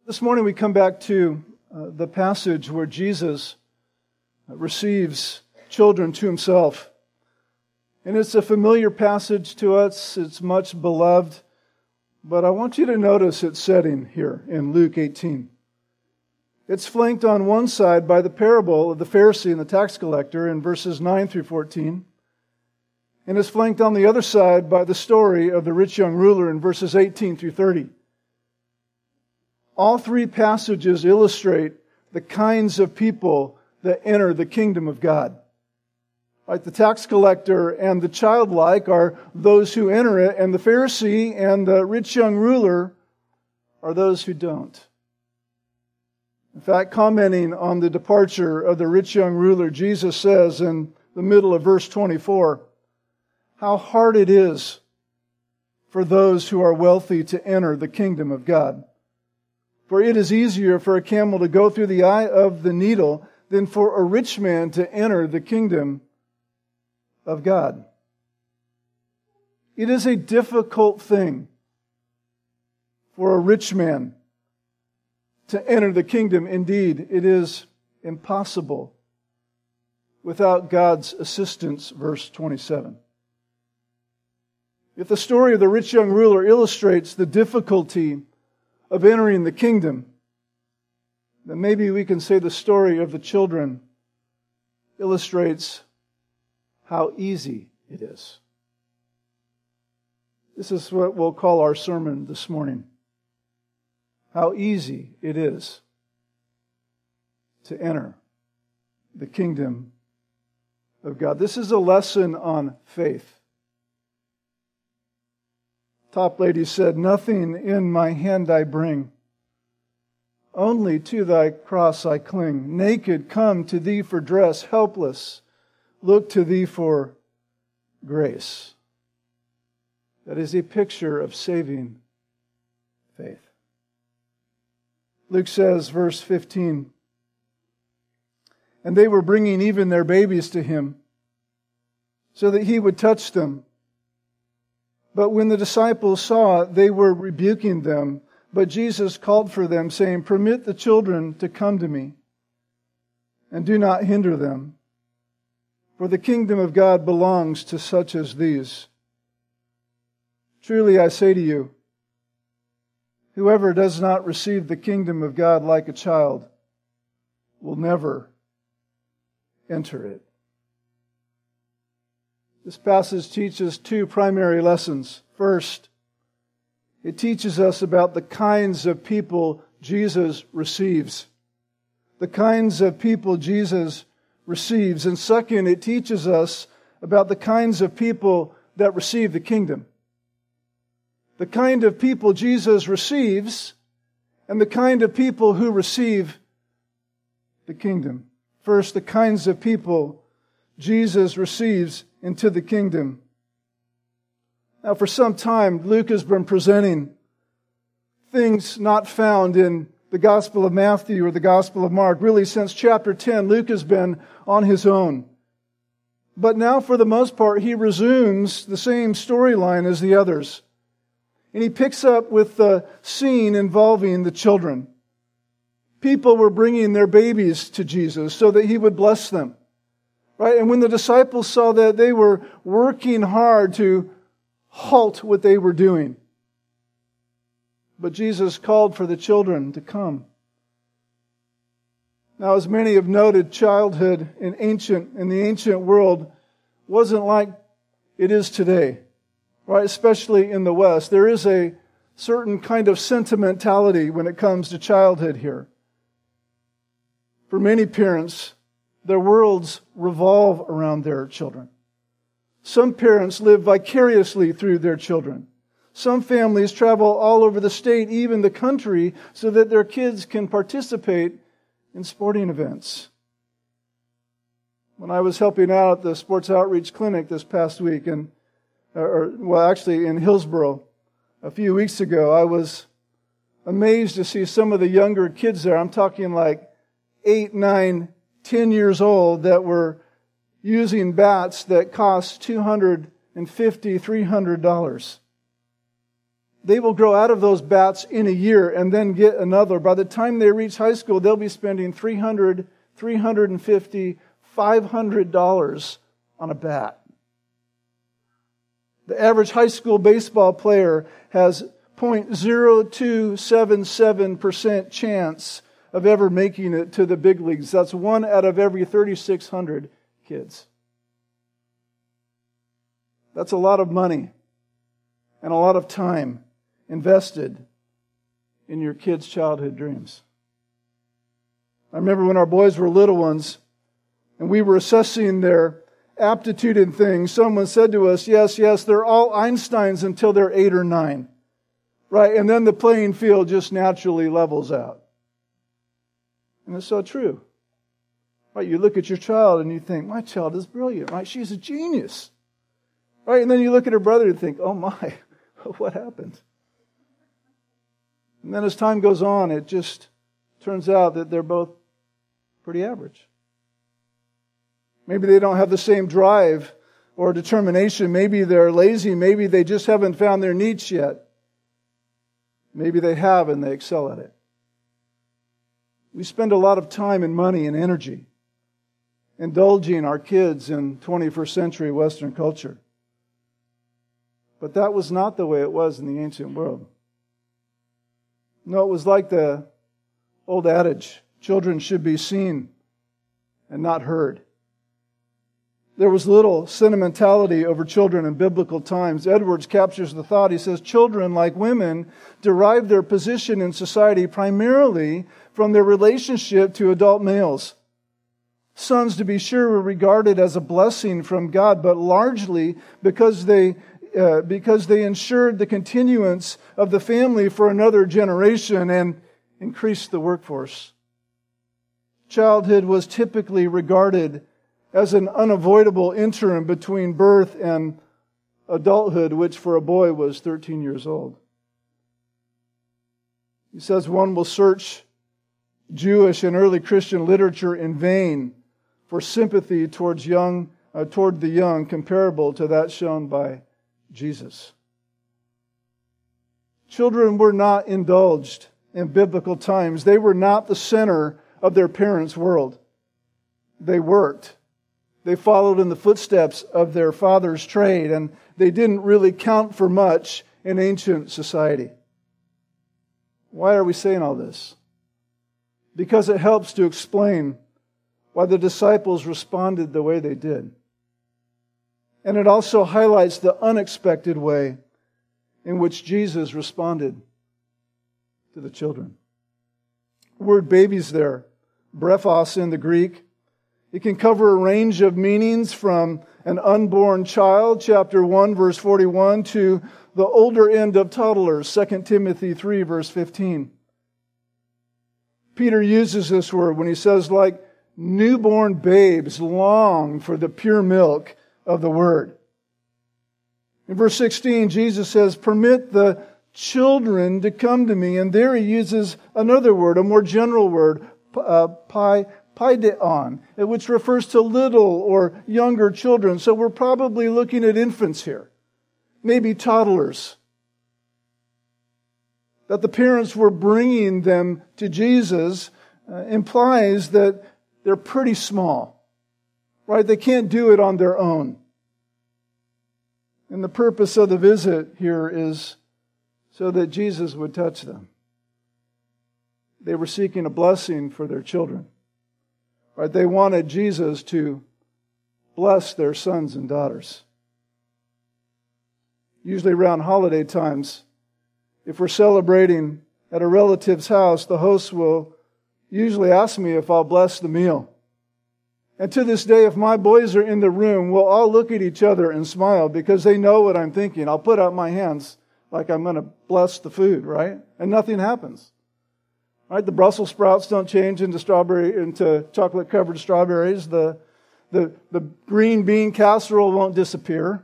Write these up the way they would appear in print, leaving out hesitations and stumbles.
This morning we come back to the passage where Jesus receives children to himself. And it's a familiar passage to us. It's much beloved. But I want you to notice its setting here in Luke 18. It's flanked on one side by the parable of the Pharisee and the tax collector in verses 9 through 14. And it's flanked on the other side by the story of the rich young ruler in verses 18 through 30. All three passages illustrate the kinds of people that enter the kingdom of God. Like the tax collector and the childlike are those who enter it, and the Pharisee and the rich young ruler are those who don't. In fact, commenting on the departure of the rich young ruler, Jesus says in the middle of verse 24, how hard it is for those who are wealthy to enter the kingdom of God. For it is easier for a camel to go through the eye of the needle than for a rich man to enter the kingdom of God. It is a difficult thing for a rich man to enter the kingdom. Indeed, it is impossible without God's assistance, verse 27. If the story of the rich young ruler illustrates the difficulty of entering the kingdom, then maybe we can say the story of the children illustrates how easy it is. This is what we'll call our sermon this morning. How easy it is to enter the kingdom of God. This is a lesson on faith. Top lady said, nothing in my hand I bring, only to thy cross I cling. Naked come to thee for dress, helpless look to thee for grace. That is a picture of saving faith. Luke says, verse 15, and they were bringing even their babies to him so that he would touch them. But when the disciples saw it, they were rebuking them. But Jesus called for them, saying, permit the children to come to me, and do not hinder them. For the kingdom of God belongs to such as these. Truly I say to you, whoever does not receive the kingdom of God like a child will never enter it. This passage teaches two primary lessons. First, it teaches us about the kinds of people Jesus receives. The kinds of people Jesus receives. And second, it teaches us about the kinds of people that receive the kingdom. The kind of people Jesus receives and the kind of people who receive the kingdom. First, the kinds of people Jesus receives into the kingdom. Now, for some time, Luke has been presenting things not found in the Gospel of Matthew or the Gospel of Mark. Really, since chapter 10, Luke has been on his own. But now, for the most part, he resumes the same storyline as the others. And he picks up with the scene involving the children. People were bringing their babies to Jesus so that he would bless them. Right? And when the disciples saw that, they were working hard to halt what they were doing. But Jesus called for the children to come. Now, as many have noted, childhood in the ancient world wasn't like it is today. Right? Especially in the West. There is a certain kind of sentimentality when it comes to childhood here. For many parents, their worlds revolve around their children. Some parents live vicariously through their children. Some families travel all over the state, even the country, so that their kids can participate in sporting events. When I was helping out at the Sports Outreach Clinic this past week, in Hillsboro a few weeks ago, I was amazed to see some of the younger kids there. I'm talking like 8, 9, 10 years old that were using bats that cost $250, $300. They will grow out of those bats in a year and then get another. By the time they reach high school, they'll be spending $300, $350, $500 on a bat. The average high school baseball player has 0.0277% chance of ever making it to the big leagues. That's 1 out of every 3,600 kids. That's a lot of money and a lot of time invested in your kids' childhood dreams. I remember when our boys were little ones and we were assessing their aptitude in things, someone said to us, yes, they're all Einsteins until they're 8 or 9. Right? And then the playing field just naturally levels out. And it's so true. Right? You look at your child and you think, my child is brilliant, right? She's a genius. Right? And then you look at her brother and think, oh my, what happened? And then as time goes on, it just turns out that they're both pretty average. Maybe they don't have the same drive or determination. Maybe they're lazy. Maybe they just haven't found their niche yet. Maybe they have and they excel at it. We spend a lot of time and money and energy indulging our kids in 21st century Western culture. But that was not the way it was in the ancient world. No, it was like the old adage, children should be seen and not heard. There was little sentimentality over children in biblical times. Edwards captures the thought. He says, children, like women, derive their position in society primarily from their relationship to adult males. Sons, to be sure, were regarded as a blessing from God, but largely because they ensured the continuance of the family for another generation and increased the workforce. Childhood was typically regarded as an unavoidable interim between birth and adulthood, which for a boy was 13 years old. He says one will search Jewish and early Christian literature in vain for sympathy toward the young comparable to that shown by Jesus. Children were not indulged in biblical times. They were not the center of their parents' world. They worked. They followed in the footsteps of their father's trade, and they didn't really count for much in ancient society. Why are we saying all this? Because it helps to explain why the disciples responded the way they did. And it also highlights the unexpected way in which Jesus responded to the children. The word babies there, brephos in the Greek, it can cover a range of meanings from an unborn child, chapter 1, verse 41, to the older end of toddlers, 2 Timothy 3, verse 15. Peter uses this word when he says, like newborn babes long for the pure milk of the word. In verse 16, Jesus says, permit the children to come to me. And there he uses another word, a more general word, paideon, which refers to little or younger children. So we're probably looking at infants here, maybe toddlers. That the parents were bringing them to Jesus implies that they're pretty small, right? They can't do it on their own. And the purpose of the visit here is so that Jesus would touch them. They were seeking a blessing for their children. Right? They wanted Jesus to bless their sons and daughters. Usually around holiday times, if we're celebrating at a relative's house, the host will usually ask me if I'll bless the meal. And to this day, if my boys are in the room, we'll all look at each other and smile because they know what I'm thinking. I'll put out my hands like I'm going to bless the food, right? And nothing happens. Right? The Brussels sprouts don't change into chocolate-covered strawberries. The green bean casserole won't disappear.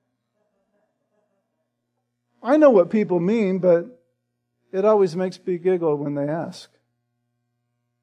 I know what people mean, but it always makes me giggle when they ask.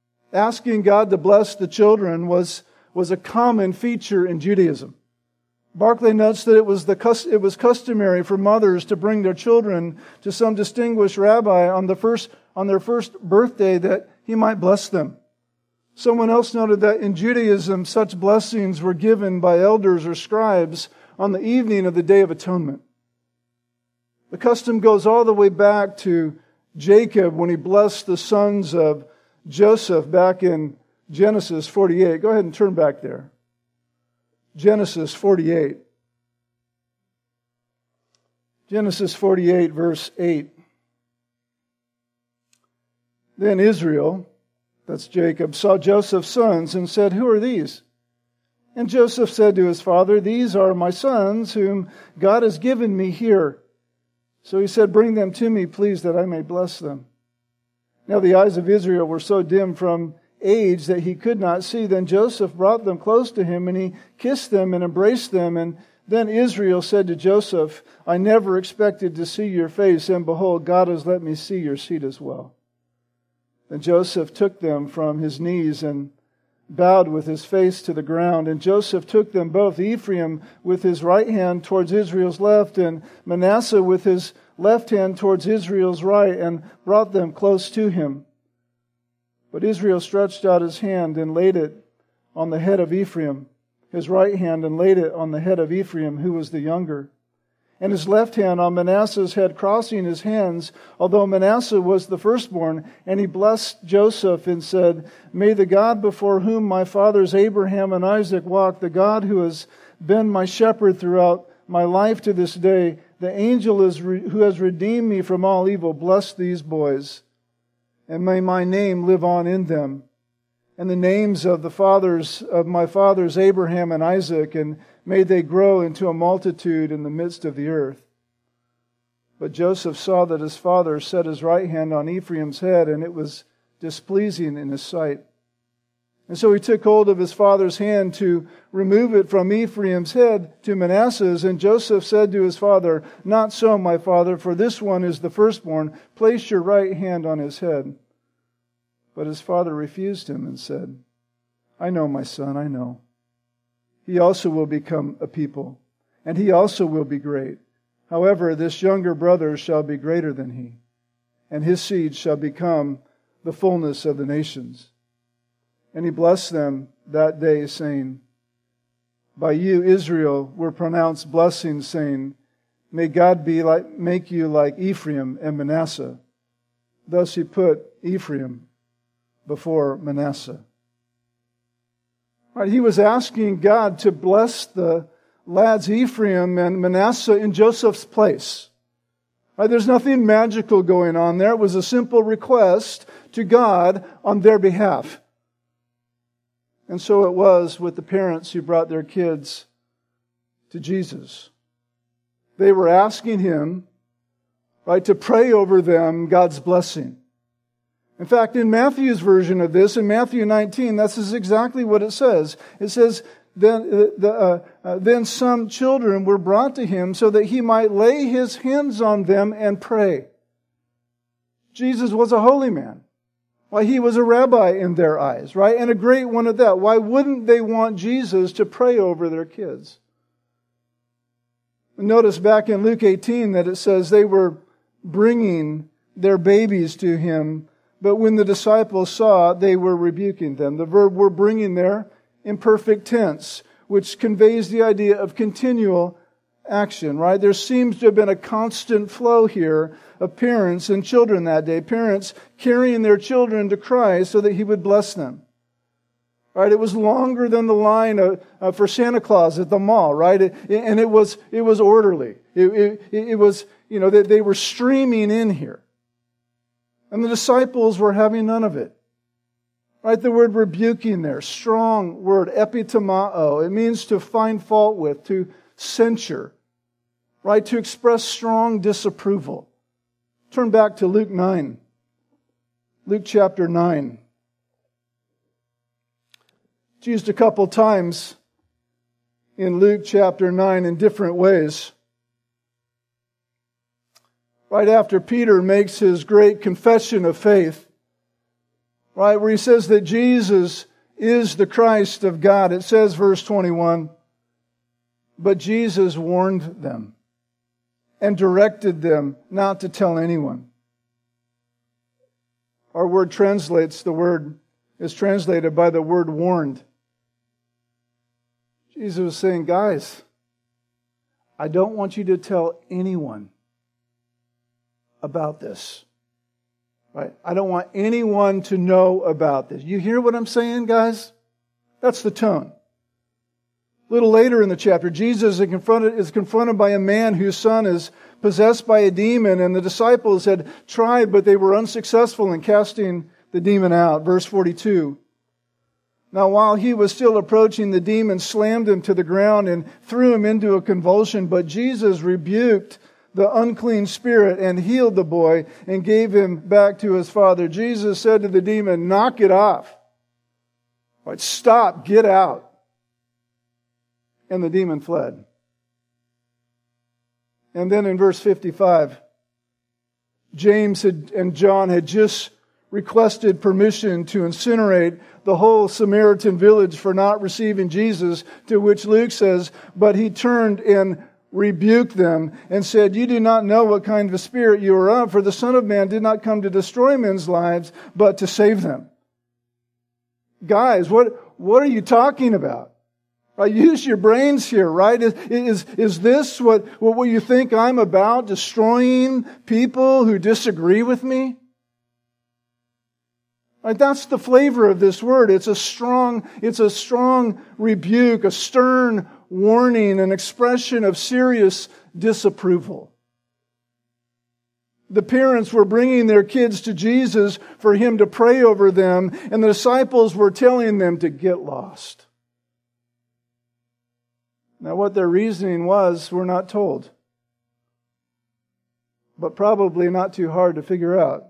Asking God to bless the children was a common feature in Judaism. Barclay notes that it was customary for mothers to bring their children to some distinguished rabbi on their first birthday that he might bless them. Someone else noted that in Judaism, such blessings were given by elders or scribes on the evening of the Day of Atonement. The custom goes all the way back to Jacob when he blessed the sons of Joseph back in Genesis 48. Go ahead and turn back there. Genesis 48. Genesis 48, verse 8. Then Israel, that's Jacob, saw Joseph's sons and said, "Who are these?" And Joseph said to his father, "These are my sons whom God has given me here." So he said, "Bring them to me, please, that I may bless them." Now the eyes of Israel were so dim from age that he could not see. Then Joseph brought them close to him, and he kissed them and embraced them. And then Israel said to Joseph, "I never expected to see your face, and behold, God has let me see your seed as well." Then Joseph took them from his knees and bowed with his face to the ground. And Joseph took them both, Ephraim with his right hand towards Israel's left, and Manasseh with his left hand towards Israel's right, and brought them close to him. But Israel stretched out his hand and laid it on the head of Ephraim, his right hand, and laid it on the head of Ephraim, who was the younger, and his left hand on Manasseh's head, crossing his hands, although Manasseh was the firstborn. And he blessed Joseph and said, "May the God before whom my fathers Abraham and Isaac walked, the God who has been my shepherd throughout my life to this day, the angel who has redeemed me from all evil, bless these boys, and may my name live on in them, and the names of my fathers Abraham and Isaac, and may they grow into a multitude in the midst of the earth." But Joseph saw that his father set his right hand on Ephraim's head, and it was displeasing in his sight. And so he took hold of his father's hand to remove it from Ephraim's head to Manasseh's. And Joseph said to his father, "Not so, my father, for this one is the firstborn. Place your right hand on his head." But his father refused him and said, "I know, my son, I know. He also will become a people, and he also will be great. However, this younger brother shall be greater than he, and his seed shall become the fullness of the nations." And he blessed them that day, saying, "By you, Israel, were pronounced blessings, saying, May God make you like Ephraim and Manasseh." Thus he put Ephraim before Manasseh. Right, he was asking God to bless the lads Ephraim and Manasseh in Joseph's place. Right, there's nothing magical going on there. It was a simple request to God on their behalf. And so it was with the parents who brought their kids to Jesus. They were asking him, right, to pray over them God's blessing. In fact, in Matthew's version of this, in Matthew 19, this is exactly what it says. It says, then some children were brought to him so that he might lay his hands on them and pray. Jesus was a holy man. Why, he was a rabbi in their eyes, right? And a great one at that. Why wouldn't they want Jesus to pray over their kids? Notice back in Luke 18 that it says they were bringing their babies to him, but when the disciples saw, they were rebuking them. The verb "were bringing" there, imperfect tense, which conveys the idea of continual action, right? There seems to have been a constant flow here of parents and children that day. Parents carrying their children to Christ so that he would bless them. Right? It was longer than the line for Santa Claus at the mall, right? And it was orderly. It was, that they were streaming in here. And the disciples were having none of it. Right? The word rebuking there, strong word, epitomao. It means to find fault with, to censure, right? To express strong disapproval. Turn back to Luke 9. Luke chapter 9. It's used a couple times in Luke chapter 9 in different ways. Right after Peter makes his great confession of faith, right, where he says that Jesus is the Christ of God, it says, verse 21, But Jesus warned them and directed them not to tell anyone. Our word is translated by the word warned. Jesus was saying, guys, I don't want you to tell anyone about this. Right? I don't want anyone to know about this. You hear what I'm saying, guys? That's the tone. A little later in the chapter, Jesus is confronted by a man whose son is possessed by a demon, and the disciples had tried, but they were unsuccessful in casting the demon out. Verse 42. Now, while he was still approaching, the demon slammed him to the ground and threw him into a convulsion, but Jesus rebuked the unclean spirit and healed the boy and gave him back to his father. Jesus said to the demon, knock it off. Right, stop, get out. And the demon fled. And then in verse 55, James and John had just requested permission to incinerate the whole Samaritan village for not receiving Jesus, to which Luke says, but he turned and rebuked them and said, you do not know what kind of a spirit you are of, for the Son of Man did not come to destroy men's lives, but to save them. Guys, what are you talking about? Right? Use your brains here, right? Is this what you think I'm about? Destroying people who disagree with me? Right? That's the flavor of this word. It's a strong rebuke, a stern warning, an expression of serious disapproval. The parents were bringing their kids to Jesus for Him to pray over them, and the disciples were telling them to get lost. Now, what their reasoning was, we're not told. But probably not too hard to figure out.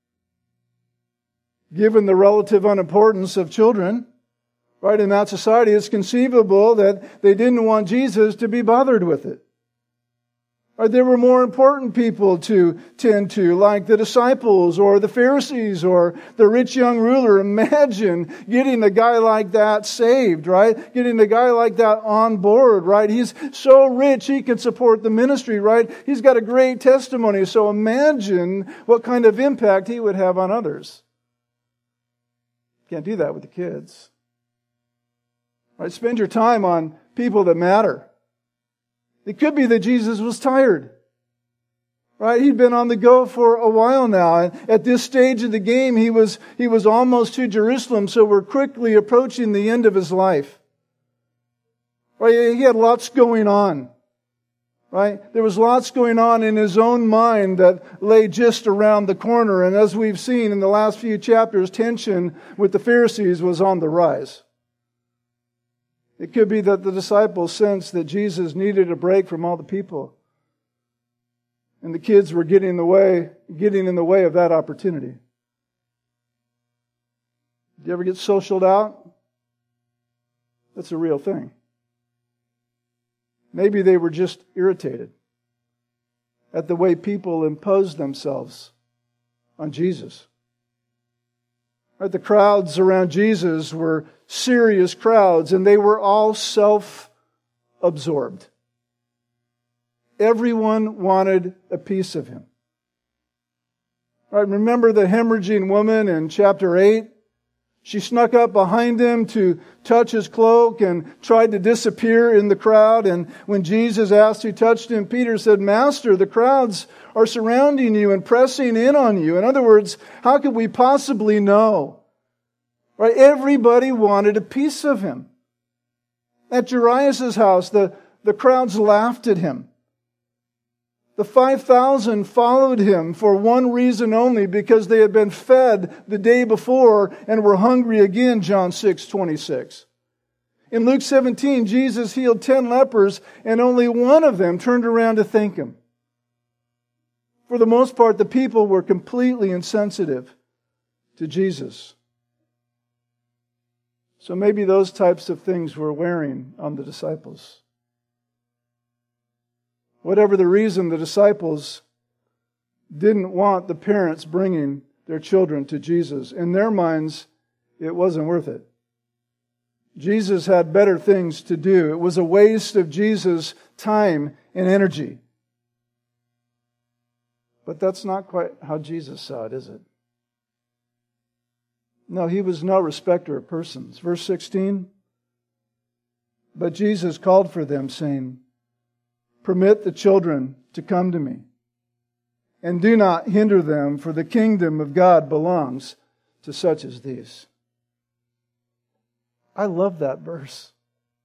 Given the relative unimportance of children, right, in that society, it's conceivable that they didn't want Jesus to be bothered with it. Right, there were more important people to tend to, like the disciples or the Pharisees or the rich young ruler. Imagine getting a guy like that saved, right? Getting a guy like that on board, right? He's so rich he can support the ministry, right? He's got a great testimony. So imagine what kind of impact he would have on others. Can't do that with the kids. Right? Spend your time on people that matter. It could be that Jesus was tired. Right? He'd been on the go for a while now. And at this stage of the game, he was almost to Jerusalem, so we're quickly approaching the end of his life. Right? He had lots going on. Right? There was lots going on in his own mind that lay just around the corner. And as we've seen in the last few chapters, tension with the Pharisees was on the rise. It could be that the disciples sensed that Jesus needed a break from all the people. And the kids were getting in the way of that opportunity. Do you ever get socialed out? That's a real thing. Maybe they were just irritated at the way people imposed themselves on Jesus. Right, the crowds around Jesus were serious crowds, and they were all self-absorbed. Everyone wanted a piece of Him. Right, remember the hemorrhaging woman in chapter 8? She snuck up behind Him to touch His cloak and tried to disappear in the crowd. And when Jesus asked who touched Him, Peter said, Master, the crowds are surrounding you and pressing in on you. In other words, how could we possibly know? Right? Everybody wanted a piece of Him. At Jairus' house, the crowds laughed at Him. The 5,000 followed Him for one reason only, because they had been fed the day before and were hungry again, John 6:26. In Luke 17, Jesus healed 10 lepers, and only one of them turned around to thank Him. For the most part, the people were completely insensitive to Jesus. So maybe those types of things were wearing on the disciples. Whatever the reason, the disciples didn't want the parents bringing their children to Jesus. In their minds, it wasn't worth it. Jesus had better things to do. It was a waste of Jesus' time and energy. But that's not quite how Jesus saw it, is it? No, He was no respecter of persons. Verse 16, but Jesus called for them, saying, permit the children to come to me, and do not hinder them, for the kingdom of God belongs to such as these. I love that verse.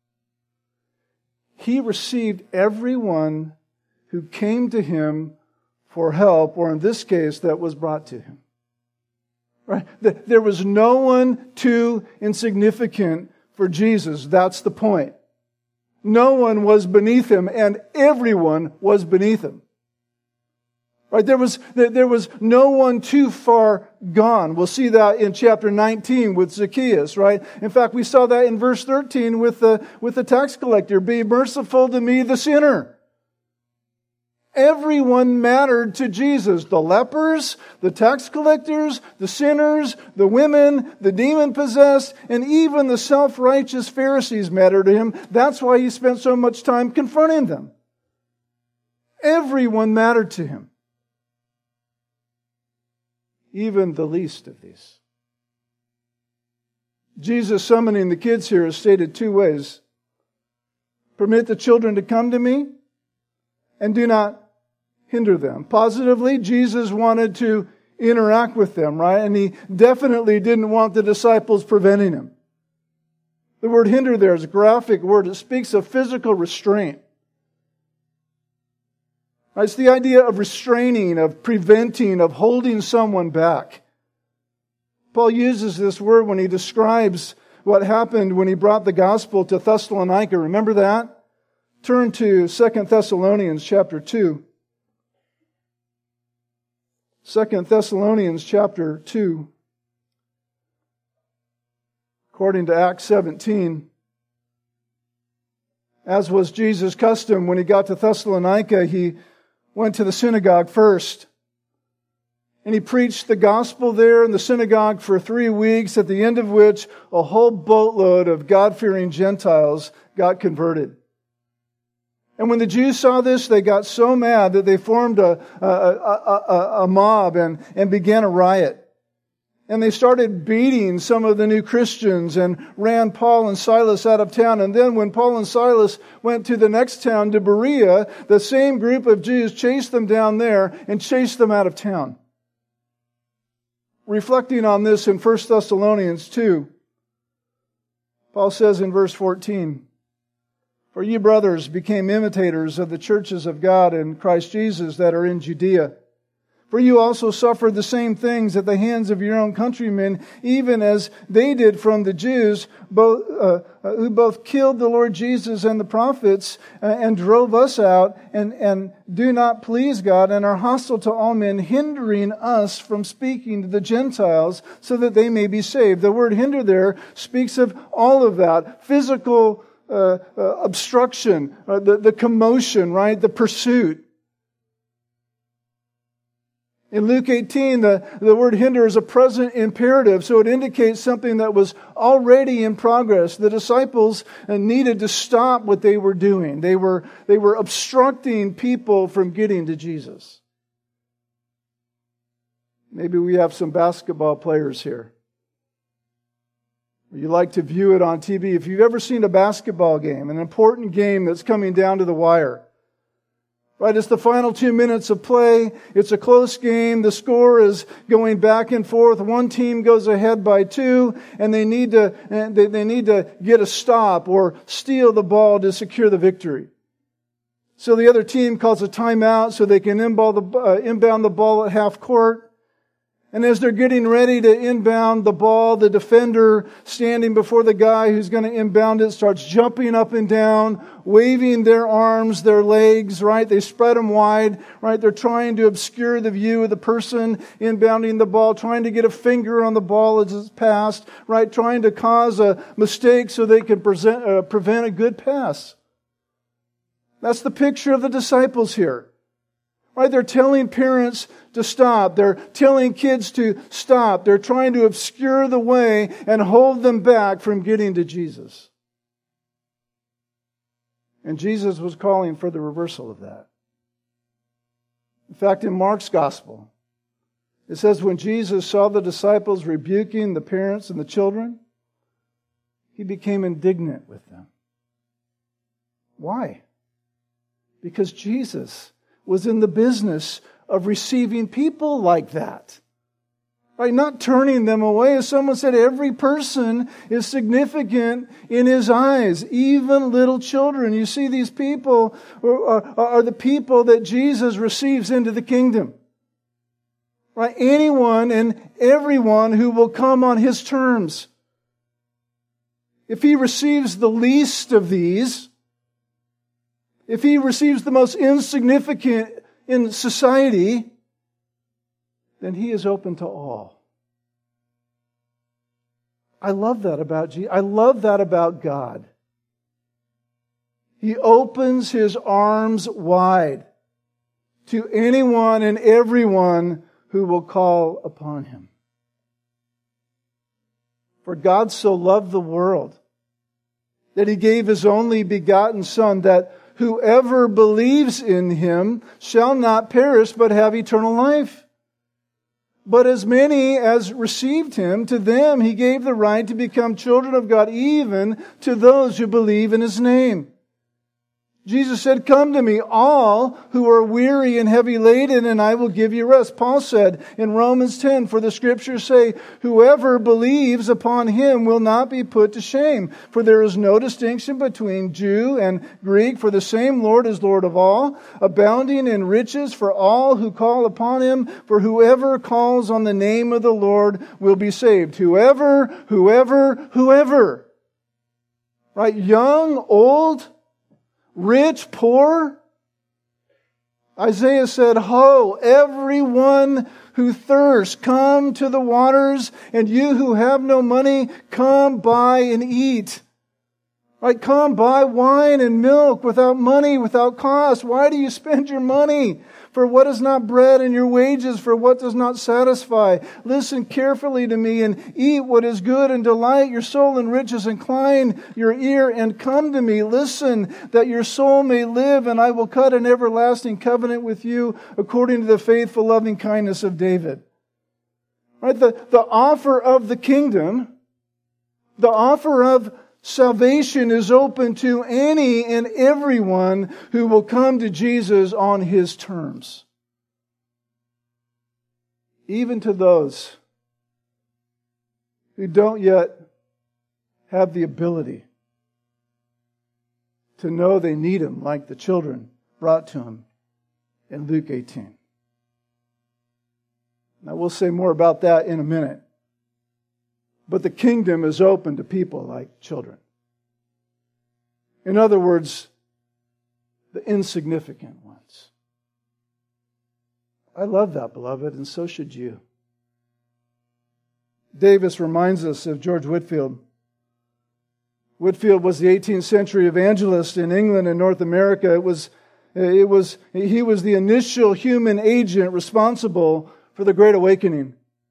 He received everyone who came to Him for help, or in this case, that was brought to Him. Right? There was no one too insignificant for Jesus. That's the point. No one was beneath Him, and everyone was beneath Him. Right? There was no one too far gone. We'll see that in chapter 19 with Zacchaeus, right? In fact, we saw that in verse 13 with the tax collector. Be merciful to me, the sinner. Everyone mattered to Jesus. The lepers, the tax collectors, the sinners, the women, the demon-possessed, and even the self-righteous Pharisees mattered to Him. That's why He spent so much time confronting them. Everyone mattered to Him. Even the least of these. Jesus summoning the kids here is stated two ways. Permit the children to come to me, and do not hinder them. Positively, Jesus wanted to interact with them, right? And He definitely didn't want the disciples preventing Him. The word hinder there is a graphic word. It speaks of physical restraint. Right? It's the idea of restraining, of preventing, of holding someone back. Paul uses this word when he describes what happened when he brought the gospel to Thessalonica. Remember that? Turn to 2 Thessalonians chapter 2. 2 Thessalonians chapter 2, according to Acts 17, as was Jesus' custom, when He got to Thessalonica, He went to the synagogue first. And He preached the gospel there in the synagogue for 3 weeks, at the end of which a whole boatload of God-fearing Gentiles got converted. And when the Jews saw this, they got so mad that they formed a mob and began a riot. And they started beating some of the new Christians and ran Paul and Silas out of town. And then when Paul and Silas went to the next town, to Berea, the same group of Jews chased them down there and chased them out of town. Reflecting on this in 1 Thessalonians 2, Paul says in verse 14, for you, brothers, became imitators of the churches of God in Christ Jesus that are in Judea. For you also suffered the same things at the hands of your own countrymen, even as they did from the Jews, who both killed the Lord Jesus and the prophets, and drove us out, and do not please God, and are hostile to all men, hindering us from speaking to the Gentiles, so that they may be saved. The word hinder there speaks of all of that. Physical obstruction, the commotion, right? The pursuit. In Luke 18, the word hinder is a present imperative, so it indicates something that was already in progress. The disciples needed to stop what they were doing. They were obstructing people from getting to Jesus. Maybe we have some basketball players here. You like to view it on TV. If you've ever seen a basketball game, an important game that's coming down to the wire, right? It's the final 2 minutes of play. It's a close game. The score is going back and forth. One team goes ahead by 2, and they need to get a stop or steal the ball to secure the victory. So the other team calls a timeout so they can inbound the ball at half court. And as they're getting ready to inbound the ball, the defender standing before the guy who's going to inbound it starts jumping up and down, waving their arms, their legs, right? They spread them wide, right? They're trying to obscure the view of the person inbounding the ball, trying to get a finger on the ball as it's passed, right? Trying to cause a mistake so they can prevent a good pass. That's the picture of the disciples here. Right? They're telling parents to stop. They're telling kids to stop. They're trying to obscure the way and hold them back from getting to Jesus. And Jesus was calling for the reversal of that. In fact, in Mark's Gospel, it says when Jesus saw the disciples rebuking the parents and the children, He became indignant with them. Why? Because Jesus was in the business of receiving people like that. Right? Not turning them away. As someone said, every person is significant in His eyes, even little children. You see, these people are the people that Jesus receives into the kingdom. Right? Anyone and everyone who will come on His terms. If He receives the least of these, if He receives the most insignificant in society, then He is open to all. I love that about Jesus. I love that about God. He opens His arms wide to anyone and everyone who will call upon Him. For God so loved the world that He gave His only begotten Son, that whoever believes in Him shall not perish but have eternal life. But as many as received Him, to them He gave the right to become children of God, even to those who believe in His name. Jesus said, "Come to me, all who are weary and heavy laden, and I will give you rest." Paul said in Romans 10, "For the Scriptures say, whoever believes upon Him will not be put to shame. For there is no distinction between Jew and Greek, for the same Lord is Lord of all, abounding in riches for all who call upon Him. For whoever calls on the name of the Lord will be saved." Whoever. Right? Young, old, rich, poor. Isaiah said, "Ho, everyone who thirsts, come to the waters, and you who have no money, come buy and eat." Right? Come buy wine and milk without money, without cost. Why do you spend your money for what is not bread, and your wages for what does not satisfy? Listen carefully to me and eat what is good, and delight your soul in riches. Incline your ear and come to me. Listen, that your soul may live, and I will cut an everlasting covenant with you according to the faithful loving kindness of David. Right? The offer of the kingdom, the offer of salvation is open to any and everyone who will come to Jesus on His terms. Even to those who don't yet have the ability to know they need Him, like the children brought to Him in Luke 18. Now we'll say more about that in a minute. But the kingdom is open to people like children. In other words, the insignificant ones. I love that, beloved, and so should you. Davis reminds us of George Whitefield. Whitefield was the 18th century evangelist in England and North America. He was the initial human agent responsible for the Great Awakening.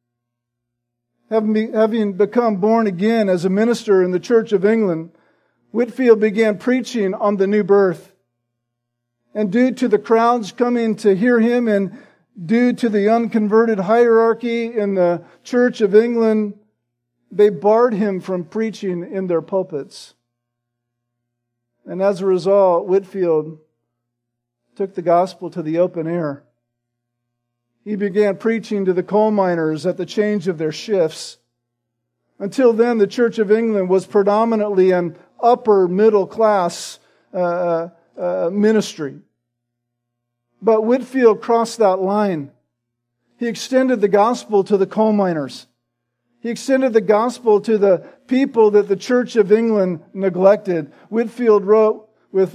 Having become born again as a minister in the Church of England, Whitefield began preaching on the new birth. And due to the crowds coming to hear him, and due to the unconverted hierarchy in the Church of England, they barred him from preaching in their pulpits. And as a result, Whitefield took the gospel to the open air. He began preaching to the coal miners at the change of their shifts. Until then, the Church of England was predominantly an upper middle class ministry. But Whitefield crossed that line. He extended the gospel to the coal miners. He extended the gospel to the people that the Church of England neglected. Whitefield wrote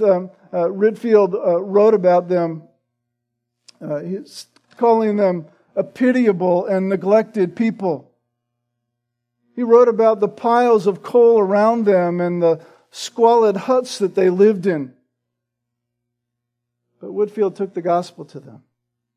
about them, calling them a pitiable and neglected people. He wrote about the piles of coal around them and the squalid huts that they lived in. But Whitefield took the gospel to them.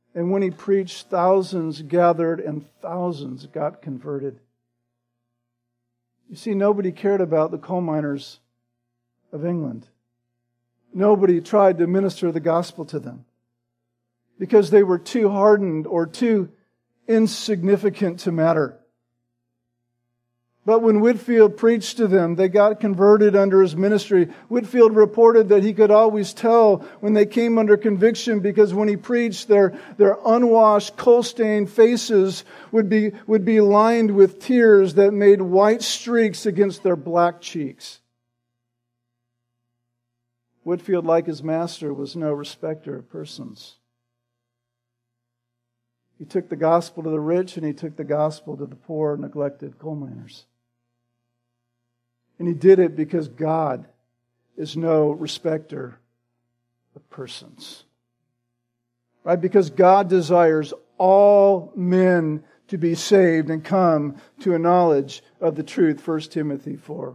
And when he preached, thousands gathered and thousands got converted. You see, nobody cared about the coal miners of England. Nobody tried to minister the gospel to them because they were too hardened or too insignificant to matter. But when Whitefield preached to them, they got converted under his ministry. Whitefield reported that he could always tell when they came under conviction because when he preached, their unwashed, coal-stained faces would be lined with tears that made white streaks against their black cheeks. Whitefield, like his master, was no respecter of persons. He took the gospel to the rich and he took the gospel to the poor, neglected coal miners. And he did it because God is no respecter of persons. Right? Because God desires all men to be saved and come to a knowledge of the truth. 1 Timothy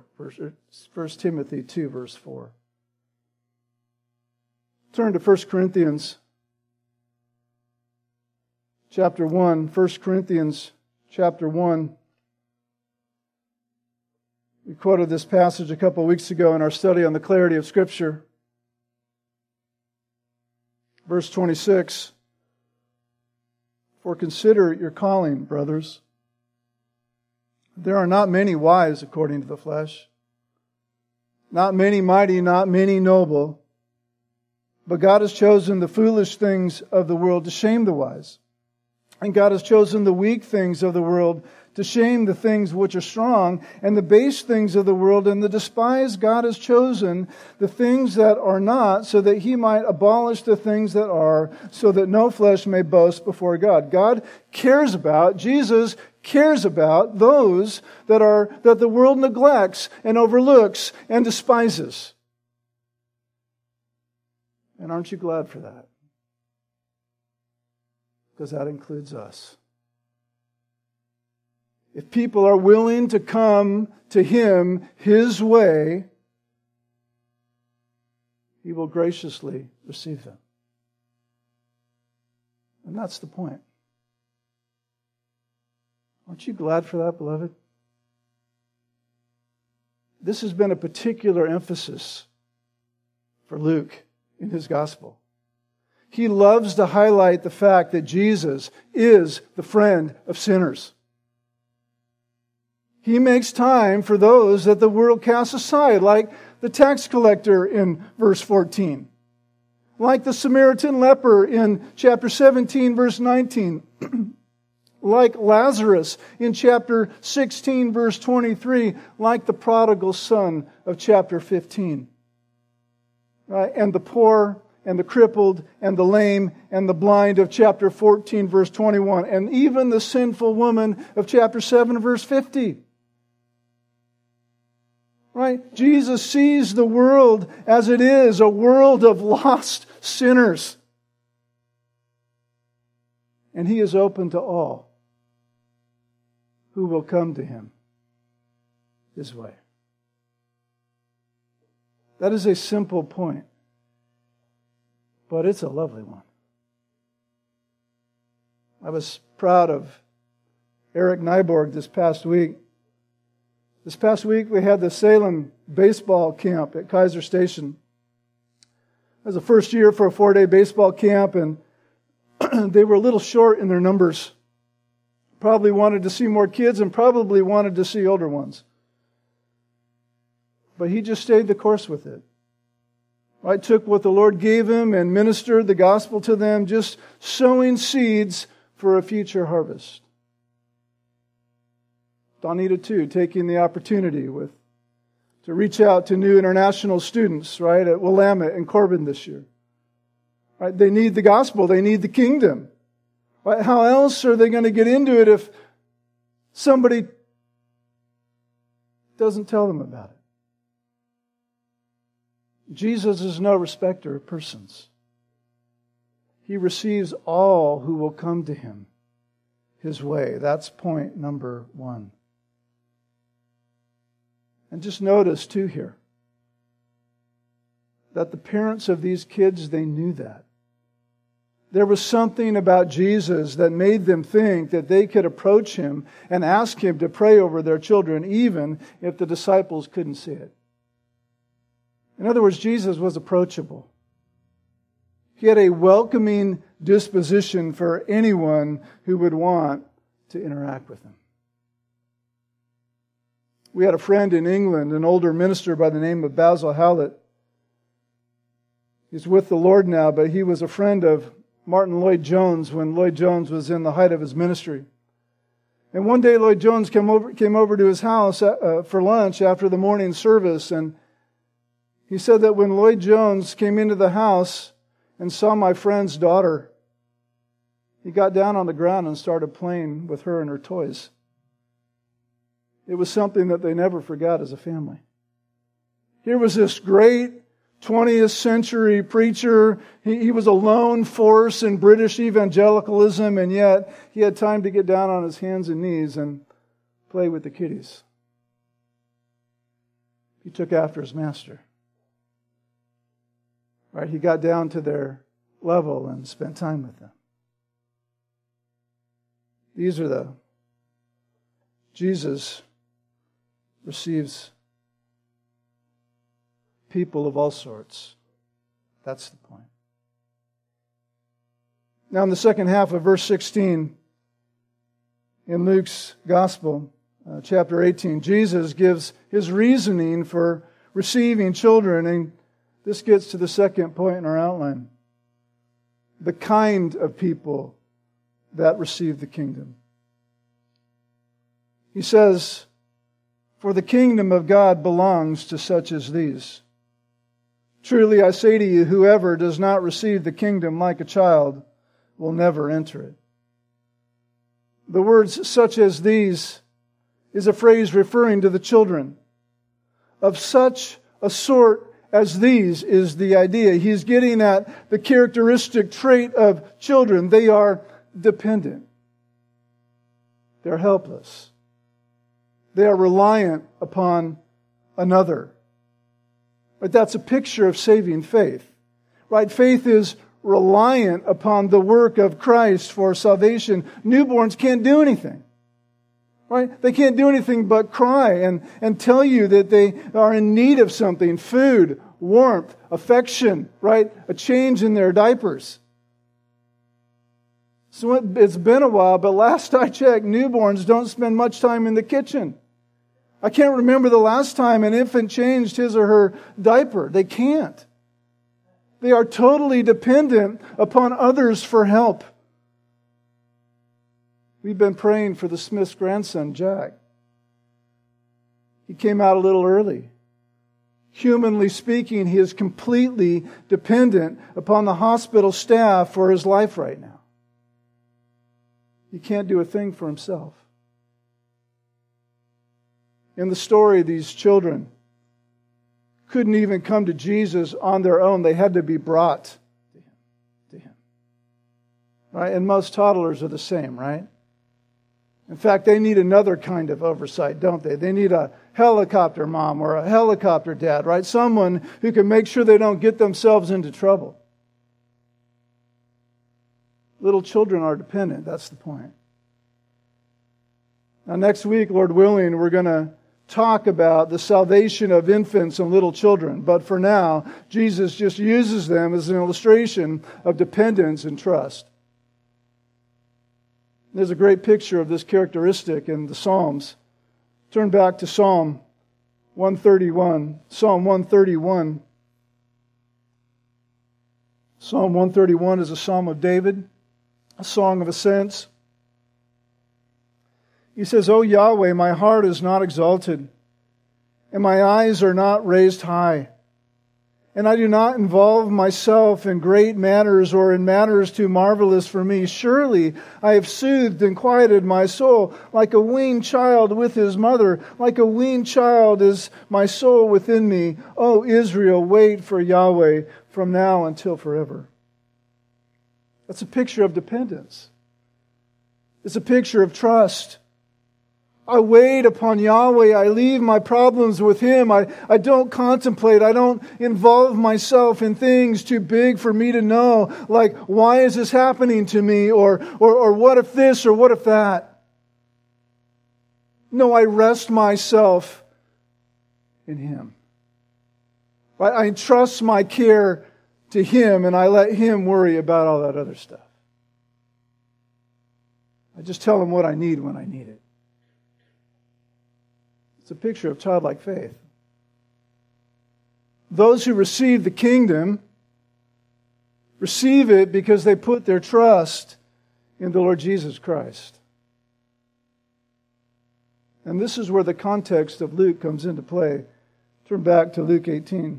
2, verse 4. Turn to 1 Corinthians chapter 1. 1 Corinthians chapter 1. We quoted this passage a couple of weeks ago in our study on the clarity of Scripture. Verse 26. For consider your calling, brothers. There are not many wise according to the flesh, not many mighty, not many noble. But God has chosen the foolish things of the world to shame the wise. And God has chosen the weak things of the world to shame the things which are strong, and the base things of the world and the despised God has chosen the things that are not, so that He might abolish the things that are, so that no flesh may boast before God. God cares about, Jesus cares about those that the world neglects and overlooks and despises. And aren't you glad for that? Because that includes us. If people are willing to come to Him His way, He will graciously receive them. And that's the point. Aren't you glad for that, beloved? This has been a particular emphasis for Luke in his gospel. He loves to highlight the fact that Jesus is the friend of sinners. He makes time for those that the world casts aside, like the tax collector in verse 14, like the Samaritan leper in chapter 17, verse 19, like Lazarus in chapter 16, verse 23, like the prodigal son of chapter 15. And the poor, and the crippled, and the lame, and the blind of chapter 14, verse 21, and even the sinful woman of chapter 7, verse 50. Right? Jesus sees the world as it is, a world of lost sinners. And He is open to all who will come to Him His way. That is a simple point, but it's a lovely one. I was proud of Eric Nyborg this past week. This past week we had the Salem baseball camp at Kaiser Station. It was the first year for a 4-day baseball camp, and they were a little short in their numbers. Probably wanted to see more kids and probably wanted to see older ones. But he just stayed the course with it. I took what the Lord gave him and ministered the gospel to them, just sowing seeds for a future harvest. Donita, too, taking the opportunity to reach out to new international students, right, at Willamette and Corbin this year. Right? They need the gospel. They need the kingdom. Right? How else are they going to get into it if somebody doesn't tell them about it? Jesus is no respecter of persons. He receives all who will come to Him His way. That's point number 1. And just notice, too, here, that the parents of these kids, they knew that. There was something about Jesus that made them think that they could approach Him and ask Him to pray over their children, even if the disciples couldn't see it. In other words, Jesus was approachable. He had a welcoming disposition for anyone who would want to interact with Him. We had a friend in England, an older minister by the name of Basil Hallett. He's with the Lord now, but he was a friend of Martin Lloyd-Jones when Lloyd-Jones was in the height of his ministry. And one day Lloyd-Jones came over to his house for lunch after the morning service, and he said that when Lloyd-Jones came into the house and saw my friend's daughter, he got down on the ground and started playing with her and her toys. It was something that they never forgot as a family. Here was this great 20th century preacher. He was a lone force in British evangelicalism, and yet he had time to get down on his hands and knees and play with the kiddies. He took after his master. Right? He got down to their level and spent time with them. These are the Jesus receives people of all sorts. That's the point. Now in the second half of verse 16 in Luke's Gospel, chapter 18, Jesus gives His reasoning for receiving children, and this gets to the second point in our outline. The kind of people that receive the kingdom. He says, "For the kingdom of God belongs to such as these. Truly I say to you, whoever does not receive the kingdom like a child will never enter it." The words "such as these" is a phrase referring to the children. Of such a sort as these is the idea. He's getting at the characteristic trait of children. They are dependent. They're helpless. They are reliant upon another. But that's a picture of saving faith. Right? Faith is reliant upon the work of Christ for salvation. Newborns can't do anything. Right? They can't do anything but cry and tell you that they are in need of something. Food, warmth, affection, right? A change in their diapers. So it's been a while, but last I checked, newborns don't spend much time in the kitchen. I can't remember the last time an infant changed his or her diaper. They can't. They are totally dependent upon others for help. We've been praying for the Smith's grandson, Jack. He came out a little early. Humanly speaking, he is completely dependent upon the hospital staff for his life right now. He can't do a thing for himself. In the story, these children couldn't even come to Jesus on their own. They had to be brought to Him. Right? And most toddlers are the same, right? In fact, they need another kind of oversight, don't they? They need a helicopter mom or a helicopter dad, right? Someone who can make sure they don't get themselves into trouble. Little children are dependent, that's the point. Now next week, Lord willing, we're going to talk about the salvation of infants and little children. But for now, Jesus just uses them as an illustration of dependence and trust. There's a great picture of this characteristic in the Psalms. Turn back to Psalm 131. Psalm 131. Psalm 131 is a psalm of David, a song of ascents. He says, "O Yahweh, my heart is not exalted, and my eyes are not raised high. And I do not involve myself in great matters or in matters too marvelous for me. Surely I have soothed and quieted my soul like a weaned child with his mother. Like a weaned child is my soul within me. O Israel, wait for Yahweh from now until forever." That's a picture of dependence. It's a picture of trust. I wait upon Yahweh. I leave my problems with Him. I don't contemplate. I don't involve myself in things too big for me to know, like, why is this happening to me? Or what if this or what if that? No, I rest myself in Him. I entrust my care to Him and I let Him worry about all that other stuff. I just tell Him what I need when I need it. It's a picture of childlike faith. Those who receive the kingdom receive it because they put their trust in the Lord Jesus Christ. And this is where the context of Luke comes into play. Turn back to Luke 18.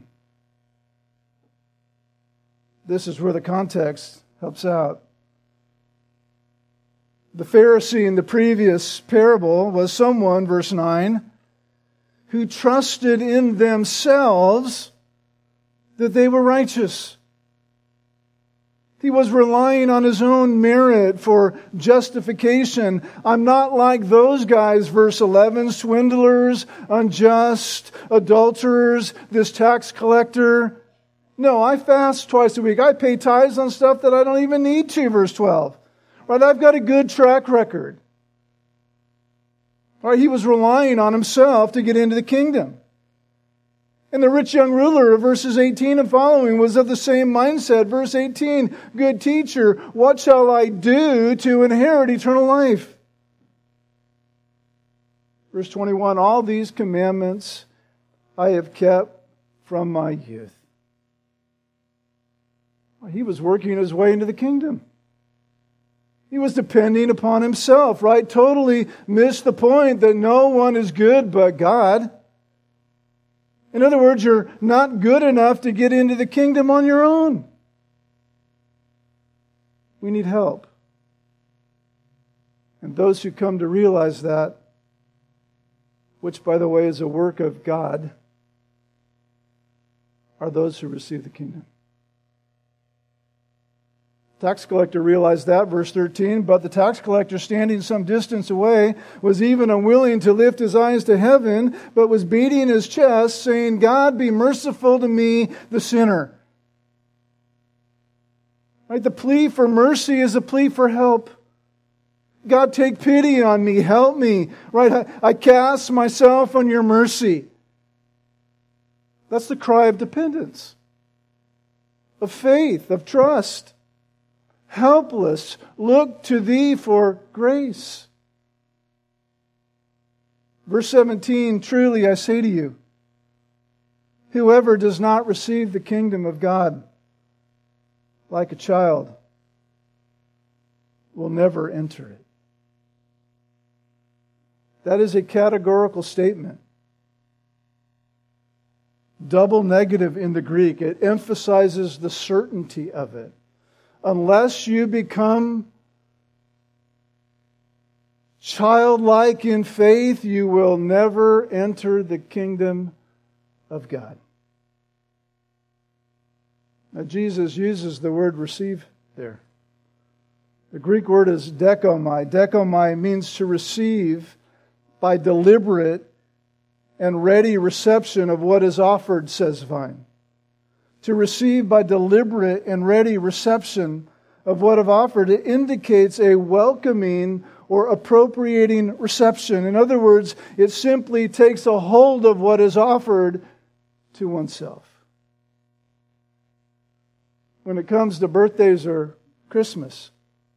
This is where the context helps out. The Pharisee in the previous parable was someone, verse 9, who trusted in themselves that they were righteous. He was relying on his own merit for justification. I'm not like those guys, verse 11, swindlers, unjust, adulterers, this tax collector. No, I fast twice a week. I pay tithes on stuff that I don't even need to, verse 12. Right, I've got a good track record. Right, he was relying on himself to get into the kingdom. And the rich young ruler of verses 18 and following was of the same mindset. Verse 18, good teacher, what shall I do to inherit eternal life? Verse 21, all these commandments I have kept from my youth. He was working his way into the kingdom. He was depending upon himself, right? Totally missed the point that no one is good but God. In other words, you're not good enough to get into the kingdom on your own. We need help. And those who come to realize that, which by the way is a work of God, are those who receive the kingdom. Tax collector realized that, verse 13, but the tax collector, standing some distance away, was even unwilling to lift his eyes to heaven, but was beating his chest, saying, God, be merciful to me, the sinner. Right? The plea for mercy is a plea for help. God, take pity on me, help me. Right? I cast myself on your mercy. That's the cry of dependence, of faith, of trust. Helpless, look to Thee for grace. Verse 17, truly I say to you, whoever does not receive the kingdom of God like a child will never enter it. That is a categorical statement. Double negative in the Greek. It emphasizes the certainty of it. Unless you become childlike in faith, you will never enter the kingdom of God. Now, Jesus uses the word receive there. The Greek word is dekomai. Dekomai means to receive by deliberate and ready reception of what is offered, says Vine. To receive by deliberate and ready reception of what I've offered, it indicates a welcoming or appropriating reception. In other words, it simply takes a hold of what is offered to oneself. When it comes to birthdays or Christmas,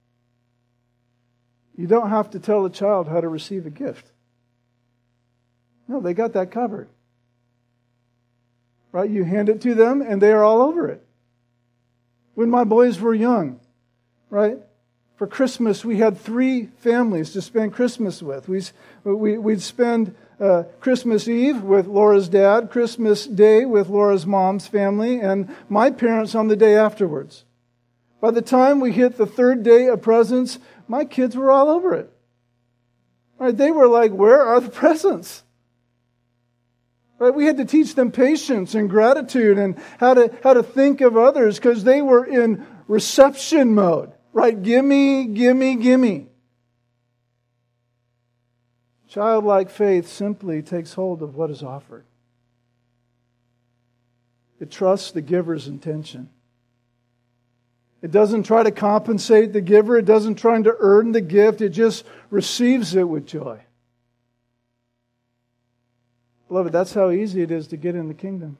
you don't have to tell a child how to receive a gift. No, they got that covered. Right? You hand it to them and they are all over it. When my boys were young, right? For Christmas, we had 3 families to spend Christmas with. We'd spend Christmas Eve with Laura's dad, Christmas Day with Laura's mom's family, and my parents on the day afterwards. By the time we hit the 3rd day of presents, my kids were all over it. Right? They were like, where are the presents? Right? We had to teach them patience and gratitude and how to think of others because they were in reception mode. Right? Gimme, gimme, gimme. Childlike faith simply takes hold of what is offered. It trusts the giver's intention. It doesn't try to compensate the giver. It doesn't try to earn the gift. It just receives it with joy. Beloved, that's how easy it is to get in the kingdom.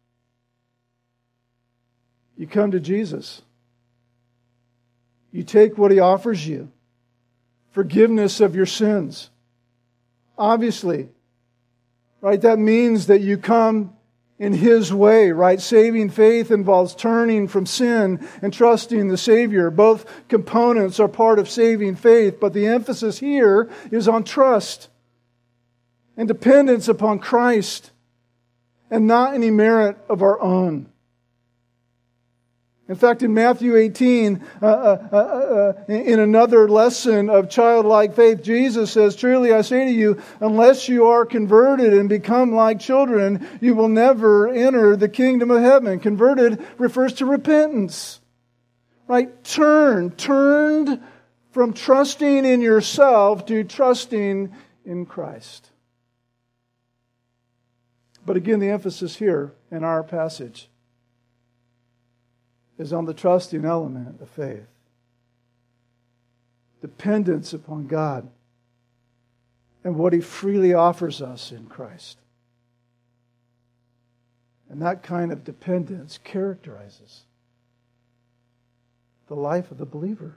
You come to Jesus. You take what He offers you. Forgiveness of your sins. Obviously, right? That means that you come in His way, right? Saving faith involves turning from sin and trusting the Savior. Both components are part of saving faith, but the emphasis here is on trust and dependence upon Christ and not any merit of our own. In fact, in Matthew 18, in another lesson of childlike faith, Jesus says, "Truly I say to you, unless you are converted and become like children, you will never enter the kingdom of heaven." Converted refers to repentance. Right? Turned from trusting in yourself to trusting in Christ. But again, the emphasis here in our passage is on the trusting element of faith. Dependence upon God and what He freely offers us in Christ. And that kind of dependence characterizes the life of the believer.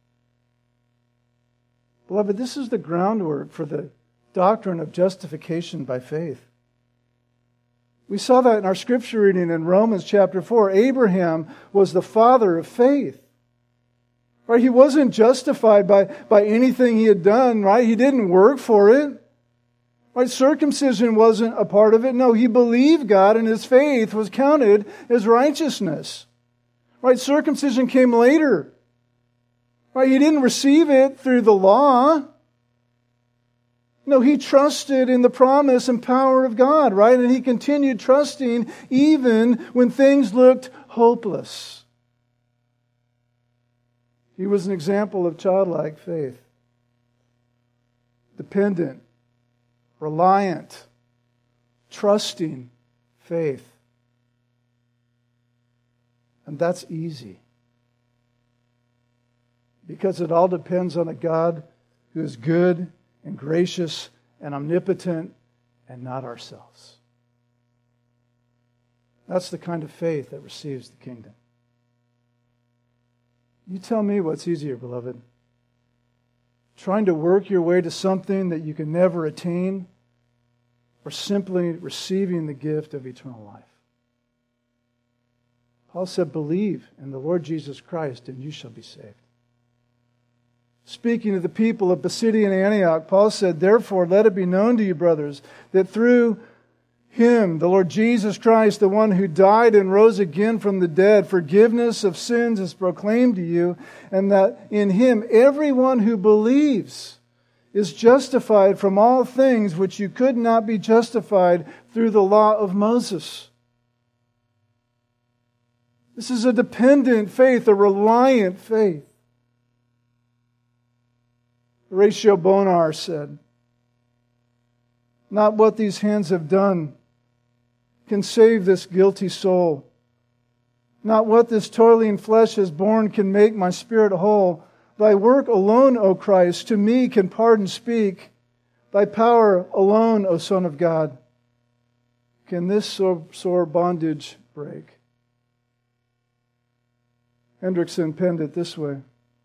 Beloved, this is the groundwork for the doctrine of justification by faith. We saw that in our scripture reading in Romans chapter 4. Abraham was the father of faith. Right? He wasn't justified by anything he had done, right? He didn't work for it. Right? Circumcision wasn't a part of it. No, he believed God and his faith was counted as righteousness. Right? Circumcision came later. Right? He didn't receive it through the law. No, he trusted in the promise and power of God, right? And he continued trusting even when things looked hopeless. He was an example of childlike faith. Dependent, reliant, trusting faith. And that's easy. Because it all depends on a God who is good and gracious and omnipotent and not ourselves. That's the kind of faith that receives the kingdom. You tell me what's easier, beloved. Trying to work your way to something that you can never attain, or simply receiving the gift of eternal life. Paul said, "Believe in the Lord Jesus Christ and you shall be saved." Speaking to the people of Pisidian Antioch, Paul said, "Therefore, let it be known to you, brothers, that through Him, the Lord Jesus Christ, the one who died and rose again from the dead, forgiveness of sins is proclaimed to you, and that in Him everyone who believes is justified from all things which you could not be justified through the law of Moses." This is a dependent faith, a reliant faith. Horatio Bonar said, "Not what these hands have done can save this guilty soul. Not what this toiling flesh has borne can make my spirit whole. Thy work alone, O Christ, to me can pardon speak. Thy power alone, O Son of God, can this sore bondage break." Hendrickson penned it this way: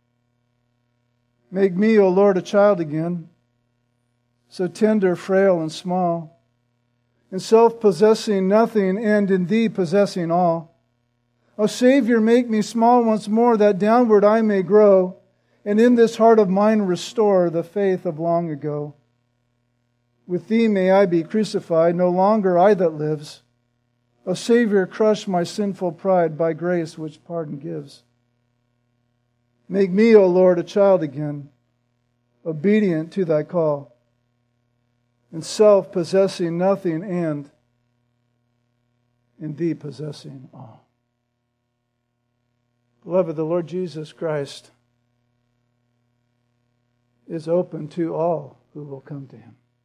"Make me, O Lord, a child again, so tender, frail, and small, in self possessing nothing, and in Thee possessing all. O Savior, make me small once more, that downward I may grow, and in this heart of mine restore the faith of long ago. With Thee may I be crucified, no longer I that lives. O Savior, crush my sinful pride by grace which pardon gives. Make me, O Lord, a child again, obedient to Thy call, in self possessing nothing, and in Thee possessing all." Beloved, the Lord Jesus Christ is open to all who will come to Him.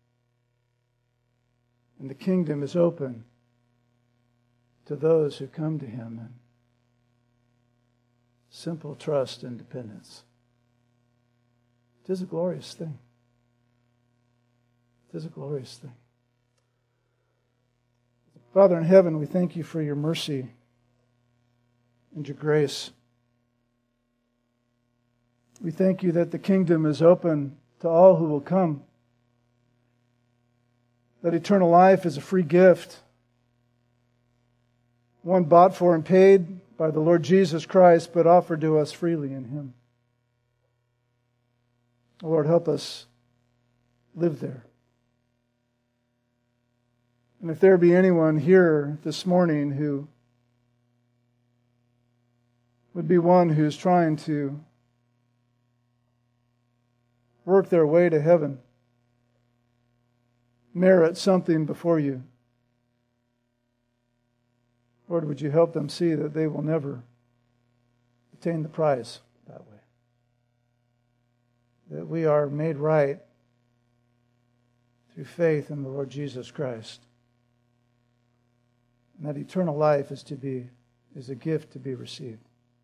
And the kingdom is open to those who come to Him in simple trust and dependence. It is a glorious thing. It is a glorious thing. Father in heaven, we thank You for Your mercy and Your grace. We thank You that the kingdom is open to all who will come. That eternal life is a free gift, one bought for and paid by the Lord Jesus Christ, but offered to us freely in Him. Lord, help us live there. And if there be anyone here this morning who would be one who's trying to work their way to heaven, merit something before You, Lord, would You help them see that they will never attain the prize that way. That we are made right through faith in the Lord Jesus Christ. And that eternal life is a gift to be received.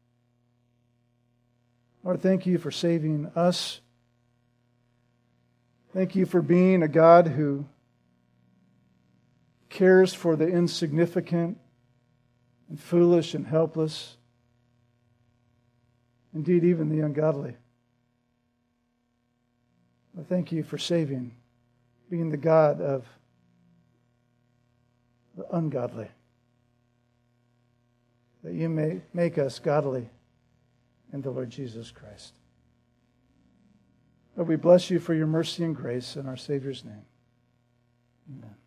Lord, thank You for saving us. Thank You for being a God who cares for the insignificant and foolish and helpless, indeed even the ungodly. I thank You for saving, being the God of the ungodly, that You may make us godly in the Lord Jesus Christ. Lord, we bless You for Your mercy and grace in our Savior's name. Amen.